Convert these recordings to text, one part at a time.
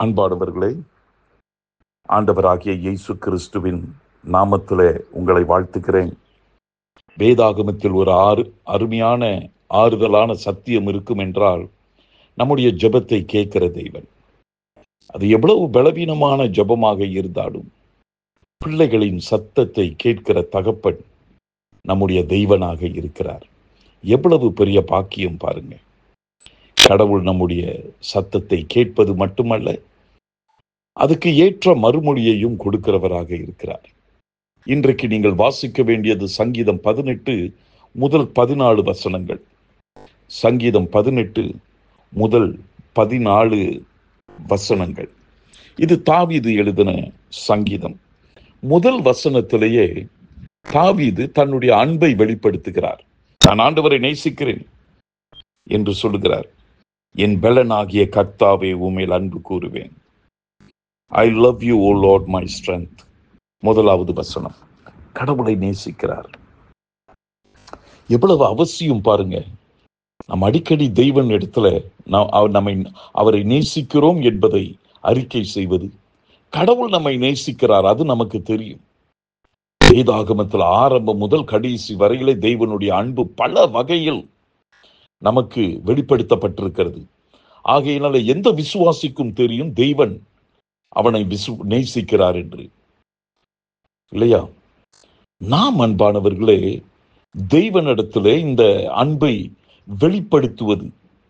அன்பானவர்களே, ஆண்டவராகிய இயேசு கிறிஸ்துவின் நாமத்திலே உங்களை வாழ்த்துகிறேன். வேதாகமத்தில் ஒரு அருமையான ஆறுதலான சத்தியம் இருக்கும் என்றால், நம்முடைய ஜெபத்தை கேட்கிற தெய்வன். அது எவ்வளவு பலவீனமான ஜெபமாக இருந்தாலும் பிள்ளைகளின் சத்தத்தை கேட்கிற தகப்பன் நம்முடைய தெய்வனாக இருக்கிறார். எவ்வளவு பெரிய பாக்கியம் பாருங்க. கடவுள் நம்முடைய சத்தத்தை கேட்பது மட்டுமல்ல, அதுக்கு ஏற்ற மறுமொழியையும் கொடுக்கிறவராக இருக்கிறார். இன்றைக்கு நீங்கள் வாசிக்க வேண்டியது சங்கீதம் 18 முதல் 14 வசனங்கள். சங்கீதம் 18 முதல் 14 வசனங்கள். இது தாவீது எழுதின சங்கீதம். முதல் வசனத்திலேயே தாவீது தன்னுடைய அன்பை வெளிப்படுத்துகிறார். நான் ஆண்டவரை நேசிக்கிறேன் என்று சொல்லுகிறார். என் பெலனாகிய கர்த்தாவே, உம்மேல் அன்பு கூறுவேன். I love you, O Lord, my strength. முதலாவது வசனம். கடவுளை நேசிக்கிறார். எவ்வளவு அவசியம் பாருங்க. நம் அடிக்கடி தெய்வன் இடத்துல அவரை நேசிக்கிறோம் என்பதை அறிக்கை செய்வது. கடவுள் நம்மை நேசிக்கிறார், அது நமக்கு தெரியும். வேதாகமத்தில் ஆரம்பம் முதல் கடைசி வரையிலே தெய்வனுடைய அன்பு பல வகையில் நமக்கு வெளிப்படுத்தப்பட்டிருக்கிறது. ஆகையினால எந்த விசுவாசிக்கும் தெரியும் தெய்வன் அவனை நேசிக்கிறார் என்று, இல்லையா? நாம் அன்பானவர்களே, தெய்வனிடத்திலே இந்த அன்பை வெளிப்படுத்துவது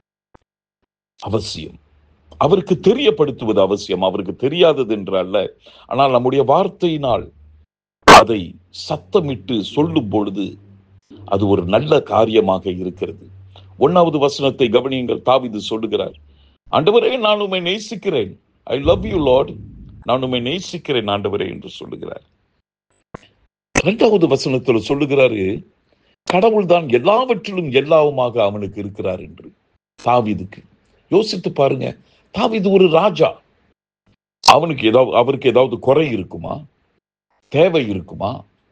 அவசியம். அவருக்கு தெரியப்படுத்துவது அவசியம். அவருக்கு தெரியாதது என்று அல்ல, ஆனால் நம்முடைய வார்த்தையினால் அதை சத்தமிட்டு சொல்லும் பொழுது அது ஒரு நல்ல காரியமாக இருக்கிறது. 1வது வசனத்தை கவனியுங்கள். தாவீது சொல்லுகிறார், ஆண்டவரே, நான் உம்மை நேசிக்கிறேன். I love you, Lord. நான் உம்மை நேசிக்கிறேன் ஆண்டவரே என்று சொல்லுகிறார். 2வது வசனத்தில் சொல்லுகிறாரு, கடவுள் தான் எல்லாவற்றிலும் எல்லாவுமாக அவனுக்கு இருக்கிறார் என்று. தாவீதுக்கு யோசித்து பாருங்க. தாவீது ஒரு ராஜா. அவருக்கு ஏதாவது குறை இருக்குமா? தேவை இருக்குமா?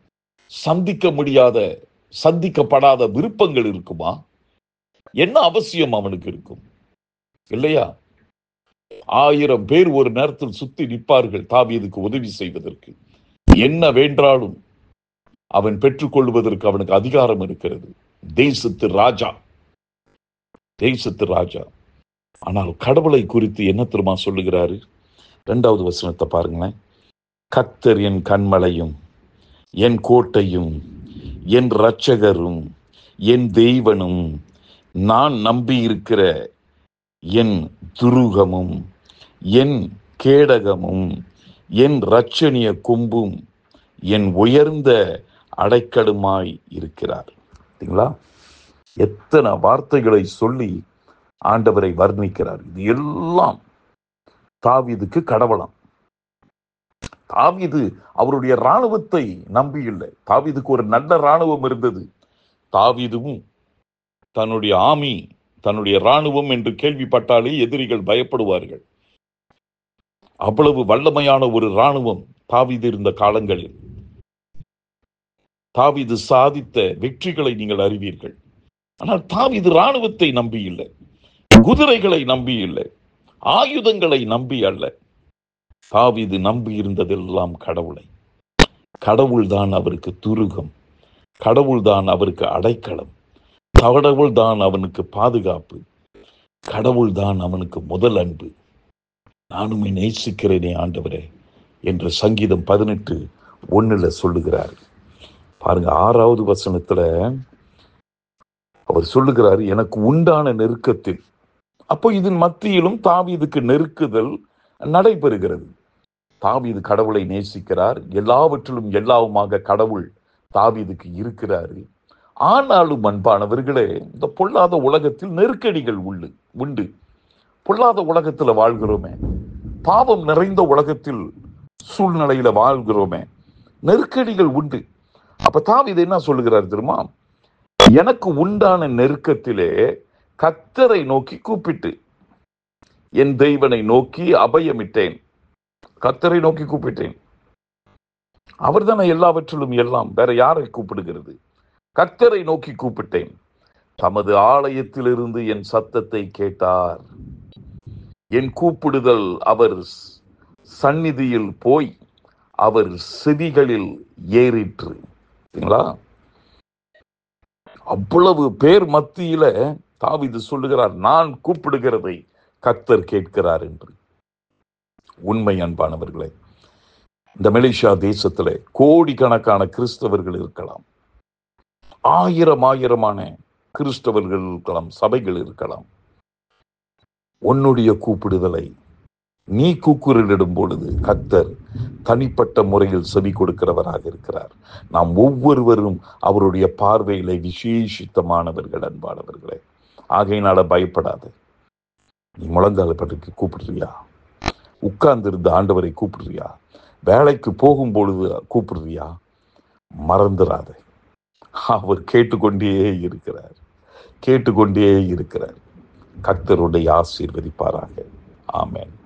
சந்திக்கப்படாத விருப்பங்கள் இருக்குமா? என்ன அவசியம் அவனுக்கு இருக்கும்? இல்லையா? 1000 பேர் ஒரு நேரத்தில் சுத்தி நிற்பார்கள் தாவீதுக்கு உதவி செய்வதற்கு. என்ன வேண்டாலும் அவன் பெற்றுக்கொள்வதற்கு அவனுக்கு அதிகாரம் இருக்கிறது. தேசத்து ராஜா. ஆனால் கடவுளை குறித்து என்ன தெரியுமா சொல்லுகிறாரு? 2வது வசனத்தை பாருங்களேன். கர்த்தர் என் கன்மலையும் என் கோட்டையும் என் இரட்சகரும் என் தெய்வனும் நான் நம்பியிருக்கிற என் துருகமும் என் கேடகமும் என் இரட்சணிய கொம்பும் என் உயர்ந்த அடைக்கலுமாய் இருக்கிறார். சரிங்களா? எத்தனை வார்த்தைகளை சொல்லி ஆண்டவரை வர்ணிக்கிறார். இது எல்லாம் தாவீதுக்கு கடவுளாம். தாவீது அவருடைய இராணுவத்தை நம்பி இல்லை. தாவீதுக்கு ஒரு நல்ல இராணுவம் இருந்தது. தாவீதும் தன்னுடைய இராணுவம் என்று கேள்விப்பட்டாலே எதிரிகள் பயப்படுவார்கள். அவ்வளவு வல்லமையான ஒரு இராணுவம் தாவீது இருந்த காலங்களில். தாவீது சாதித்த வெற்றிகளை நீங்கள் அறிவீர்கள். ஆனால் தாவீது இராணுவத்தை நம்பி இல்லை, குதிரைகளை நம்பி இல்லை, ஆயுதங்களை நம்பி அல்ல. தாவீது நம்பி இருந்ததெல்லாம் கடவுளை. கடவுள்தான் அவருக்கு துருகம், கடவுள்தான் அவருக்கு அடைக்கலம், கடவுள்தான் அவனுக்கு பாதுகாப்பு, கடவுள்தான் அவனுக்கு முதல் அன்பு. நானும் நேசிக்கிறேனே ஆண்டவரே என்று சங்கீதம் 18:1 சொல்லுகிறார். பாருங்க, 6வது வசனத்துல அவர் சொல்லுகிறார், எனக்கு உண்டான நெருக்கத்தில். அப்போ இதன் மத்தியிலும் தாவீதுக்கு நெருக்குதல் நடைபெறுகிறது. தாவீது கடவுளை நேசிக்கிறார். எல்லாவற்றிலும் எல்லாவுமாக கடவுள் தாவீதுக்கு இருக்கிறாரு. ஆனாலும் அன்பானவர்களே, இந்த பொல்லாத உலகத்தில் நெருக்கடிகள் உண்டு. பொல்லாத உலகத்துல வாழ்கிறோமே, பாவம் நிறைந்த உலகத்தில் சூழ்நிலையில வாழ்கிறோமே, நெருக்கடிகள் உண்டு. அப்ப தாவீது என்ன சொல்லுகிறார் தெரியுமா? எனக்கு உண்டான நெருக்கத்திலே கர்த்தரை நோக்கி கூப்பிட்டு என் தெய்வனை நோக்கி அபயமிட்டேன். கர்த்தரை நோக்கி கூப்பிட்டேன். அவர் தானே எல்லாவற்றிலும் எல்லாம். வேற யாரை கூப்பிடுகிறது? கர்த்தரை நோக்கி கூப்பிட்டேன். தமது ஆலயத்திலிருந்து என் சத்தத்தை கேட்டார். என் கூப்பிடுதல் அவர் சந்நிதியில் போய் அவர் செவிகளில் ஏறிற்று. அவ்வளவு பேர் மத்தியில தாவீது சொல்லுகிறார், நான் கூப்பிடுகிறதை கர்த்தர் கேட்கிறார் என்று. உண்மை அன்பானவர்களே, இந்த மலேசியா தேசத்திலே கோடிக்கணக்கான கிறிஸ்தவர்கள் இருக்கலாம், ஆயிரமான கிறிஸ்தவர்கள் இருக்கலாம், சபைகள் இருக்கலாம். உன்னுடைய கூப்பிடுதலை நீ கூக்குரலிடும் பொழுது கர்த்தர் தனிப்பட்ட முறையில் செவி கொடுக்கிறவராக இருக்கிறார். நாம் ஒவ்வொருவரும் அவருடைய பார்வையிலே விசேஷித்தமானவர்கள் அன்பானவர்களே. ஆகையினால பயப்படாது. நீ முழங்கால பற்றி கூப்பிடுறியா? உட்கார்ந்திருந்த ஆண்டவரை கூப்பிடுறியா? வேலைக்கு போகும் பொழுது கூப்பிடுறியா? மறந்துடாத. அவர் கேட்டுக்கொண்டே இருக்கிறார், கேட்டுக்கொண்டே இருக்கிறார். கர்த்தருடைய ஆசீர்வதிப்பாராக. ஆமென்.